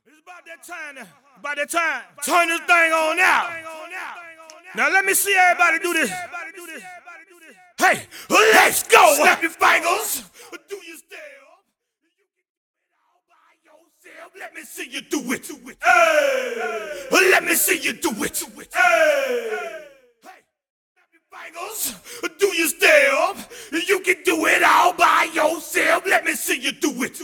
It's about that time now. About that time. Turn this thing on out. Now let me see everybody do this. Hey, let's go. Snap your fingers. Do your step. All by yourself. Let me see you do it. Hey. Let me see you do it. Hey. Snap your fingers. Do your step. You can do it all by yourself. Let me see you do it.